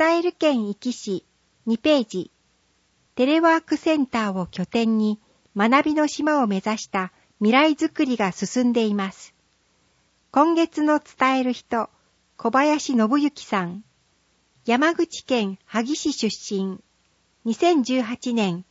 伝える県壱岐市2ページ、テレワークセンターを拠点に学びの島を目指した未来づくりが進んでいます。今月の伝える人、小林信之さん。山口県萩市出身。2018年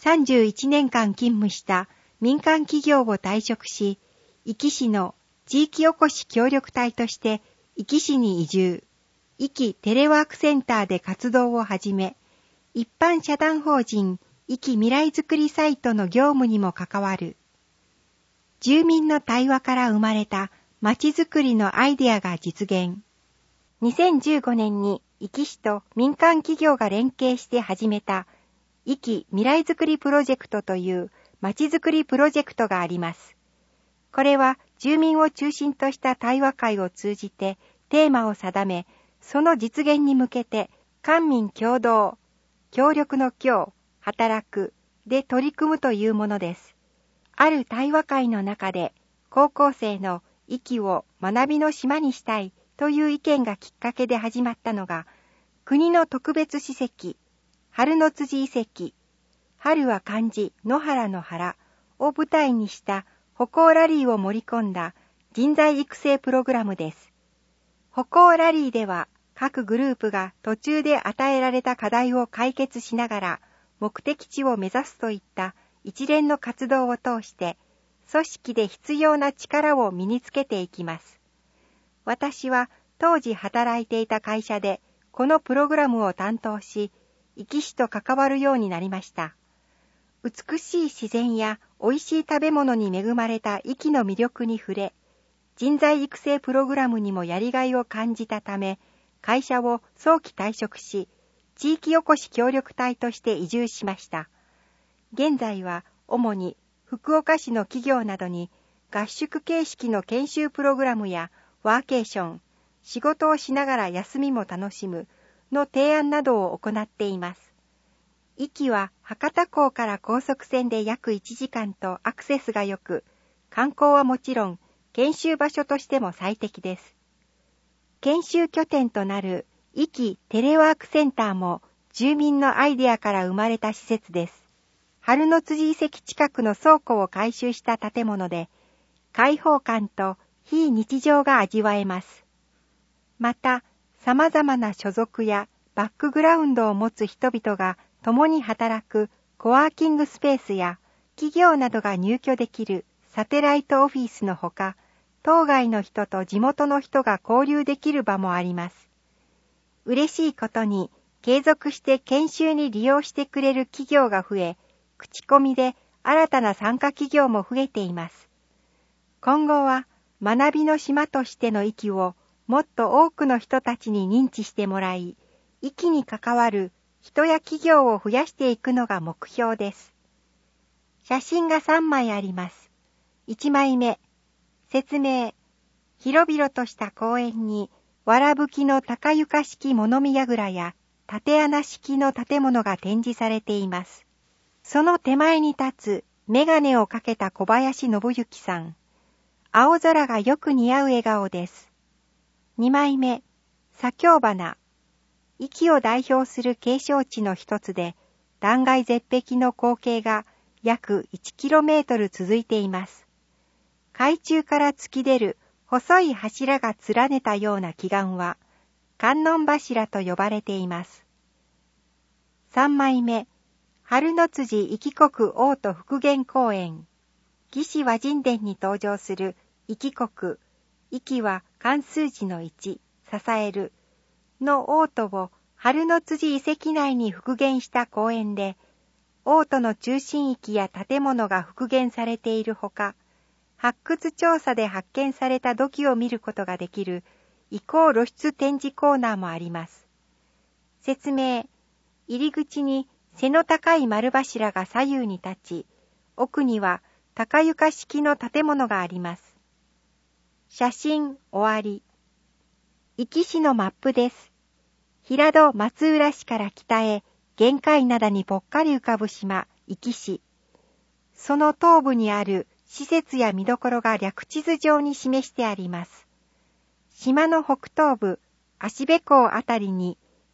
31年間勤務した民間企業を退職し、壱岐市の地域おこし協力隊として壱岐市に移住。壱岐テレワークセンターで活動を始め、一般社団法人壱岐未来づくりサイトの業務にも関わる。住民の対話から生まれたまちづくりのアイデアが実現。2015年に壱岐市と民間企業が連携して始めた壱岐未来づくりプロジェクトというまちづくりプロジェクトがあります。これは住民を中心とした対話会を通じてテーマを定め、その実現に向けて官民共同、協力の協、働くで取り組むというものです。ある対話会の中で高校生の壱岐を学びの島にしたいという意見がきっかけで始まったのが、国の特別史跡、春の辻遺跡、春は漢字野原の原を舞台にした歩行ラリーを盛り込んだ人材育成プログラムです。歩行ラリーでは各グループが途中で与えられた課題を解決しながら目的地を目指すといった一連の活動を通して組織で必要な力を身につけていきます。私は当時働いていた会社でこのプログラムを担当し、壱岐市と関わるようになりました。美しい自然や美味しい食べ物に恵まれた壱岐の魅力に触れ、人材育成プログラムにもやりがいを感じたため、会社を早期退職し、地域おこし協力隊として移住しました。現在は主に福岡市の企業などに合宿形式の研修プログラムやワーケーション、仕事をしながら休みも楽しむの提案などを行っています。壱岐は博多港から高速船で約1時間とアクセスが良く、観光はもちろん研修場所としても最適です。研修拠点となる壱岐テレワークセンターも住民のアイデアから生まれた施設です。春の辻遺跡近くの倉庫を改修した建物で、開放感と非日常が味わえます。また、様々な所属やバックグラウンドを持つ人々が共に働くコワーキングスペースや企業などが入居できるサテライトオフィスのほか、当該の人と地元の人が交流できる場もあります。嬉しいことに、継続して研修に利用してくれる企業が増え、口コミで新たな参加企業も増えています。今後は学びの島としての壱岐をもっと多くの人たちに認知してもらい、壱岐に関わる人や企業を増やしていくのが目標です。写真が3枚あります。1枚目、説明。広々とした公園に、わらぶきの高床式物見櫓や縦穴式の建物が展示されています。その手前に立つメガネをかけた小林信之さん。青空がよく似合う笑顔です。2枚目、左京花。壱岐を代表する景勝地の一つで、断崖絶壁の光景が約 1km 続いています。海中から突き出る細い柱が連ねたような奇岩は、観音柱と呼ばれています。3枚目、春の辻壱岐国王都復元公園。魏志倭人伝に登場する壱岐国、壱岐は漢数字の1、支える、の王都を春の辻遺跡内に復元した公園で、王都の中心域や建物が復元されているほか、発掘調査で発見された土器を見ることができる遺構露出展示コーナーもあります。説明。入り口に背の高い丸柱が左右に立ち、奥には高床式の建物があります。写真終わり。壱岐市のマップです。平戸松浦市から北へ玄界灘にぽっかり浮かぶ島、壱岐市。その東部にある施設や見どころが略地図上に示してあります。島の北東部、芦部港あたりに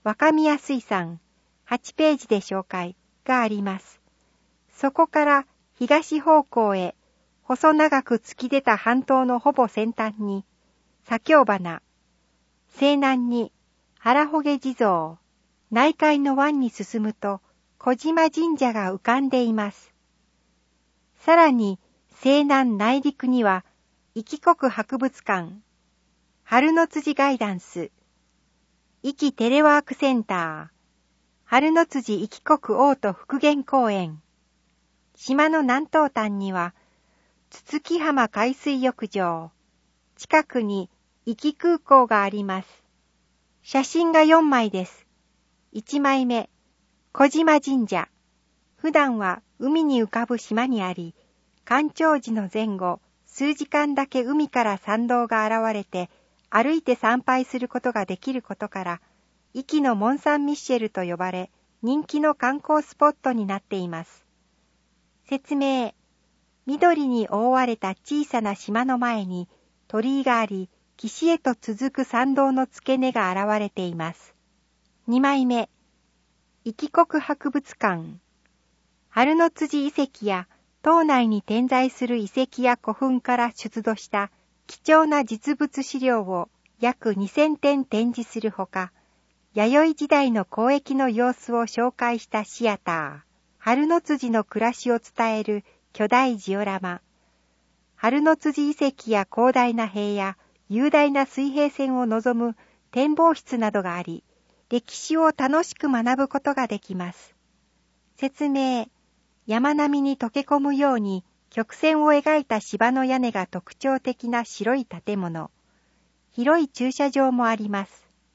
若宮水産8ページで紹介があります。そこから東方向へ細長く突き出た半島のほぼ先端に左京花、西南に荒穂地蔵、内海の湾に進むと小島神社が浮かんでいます。さらに西南内陸には壱岐国博物館、春の辻ガイダンス、壱岐テレワークセンター、春の辻壱岐国王都復元公園、島の南東端には筒木浜海水浴場、近くに壱岐空港があります。写真が4枚です。1枚目、小島神社。普段は海に浮かぶ島にあり、干潮時の前後、数時間だけ海から参道が現れて、歩いて参拝することができることから、壱岐のモンサンミッシェルと呼ばれ、人気の観光スポットになっています。説明。緑に覆われた小さな島の前に鳥居があり、岸へと続く参道の付け根が現れています。2枚目。壱岐国博物館。春の辻遺跡や島内に点在する遺跡や古墳から出土した貴重な実物資料を約2000点展示するほか、弥生時代の交易の様子を紹介したシアター、春の辻の暮らしを伝える巨大ジオラマ、春の辻遺跡や広大な平野、雄大な水平線を望む展望室などがあり、歴史を楽しく学ぶことができます。説明。山並みに溶け込むように曲線を描いた芝の屋根が特徴的な白い建物。広い駐車場もあります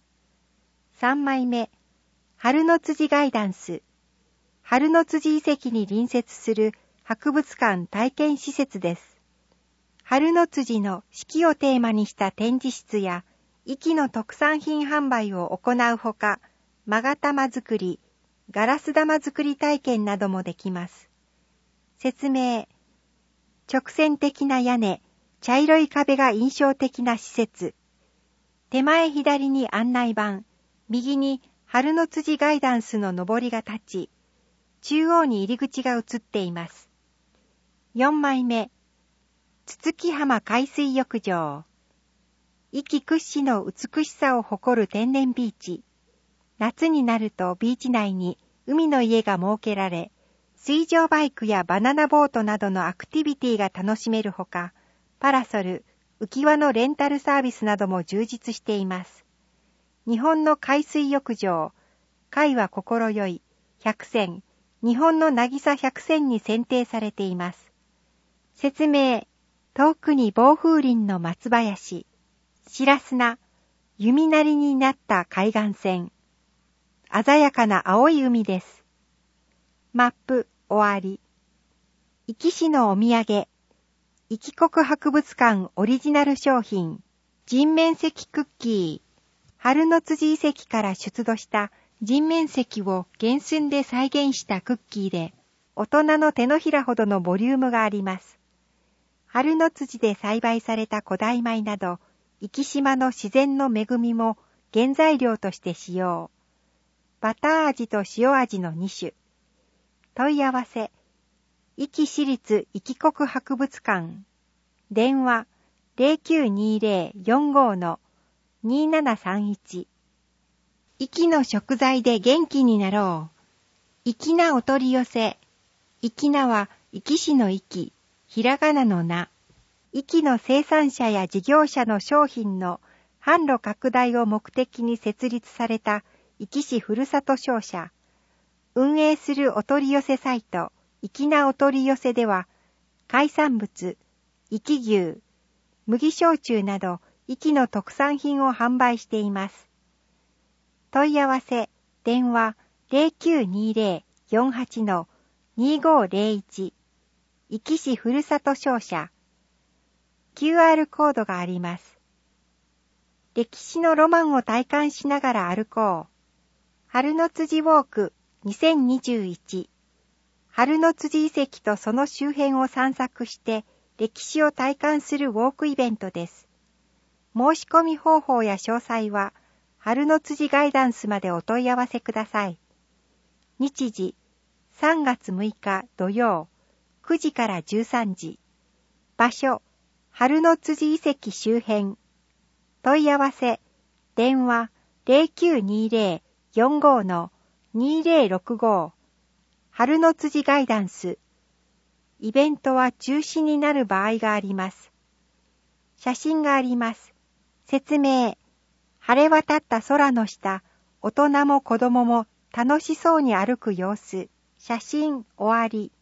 。3枚目。春の辻ガイダンス。春の辻遺跡に隣接する博物館体験施設です。春の辻の四季をテーマにした展示室や、壱岐の特産品販売を行うほか、勾玉作り、ガラス玉作り体験などもできます。説明。直線的な屋根、茶色い壁が印象的な施設。手前左に案内板、右に春の辻ガイダンスの上りが立ち、中央に入り口が映っています。4枚目。筒木浜海水浴場。壱岐屈指の美しさを誇る天然ビーチ。夏になるとビーチ内に海の家が設けられ、水上バイクやバナナボートなどのアクティビティが楽しめるほか、パラソル、浮き輪のレンタルサービスなども充実しています。日本の海水浴場、海は心よい、100選、日本の渚100選に選定されています。説明。遠くに暴風林の松林、白砂、弓なりになった海岸線。鮮やかな青い海です。マップ終わり。壱岐市のお土産。壱岐国博物館オリジナル商品。人面石クッキー。春の辻遺跡から出土した人面石を原寸で再現したクッキーで、大人の手のひらほどのボリュームがあります。春の辻で栽培された古代米など、壱岐島の自然の恵みも原材料として使用。バター味と塩味の2種。問い合わせ。壱岐市立壱岐国博物館。電話 0920-45-2731。壱岐の食材で元気になろう。粋なお取り寄せ。粋なは壱岐市の壱岐。ひらがなのな。壱岐の生産者や事業者の商品の販路拡大を目的に設立された壱岐市ふるさと商社。運営するお取り寄せサイト、粋なお取り寄せでは、海産物、壱岐牛、麦焼酎など壱岐の特産品を販売しています。問い合わせ、電話 0920-48-2501。壱岐市ふるさと商社。QR コードがあります。歴史のロマンを体感しながら歩こう。春の辻ウォーク2021。春の辻遺跡とその周辺を散策して歴史を体感するウォークイベントです。申し込み方法や詳細は、 春の辻ガイダンスまでお問い合わせください。日時、3月6日土曜、9時から13時。場所、春の辻遺跡周辺。問い合わせ、電話 0920-45-2065。春の辻ガイダンス。イベントは中止になる場合があります。写真があります。説明。晴れ渡った空の下、大人も子供も楽しそうに歩く様子。写真終わり。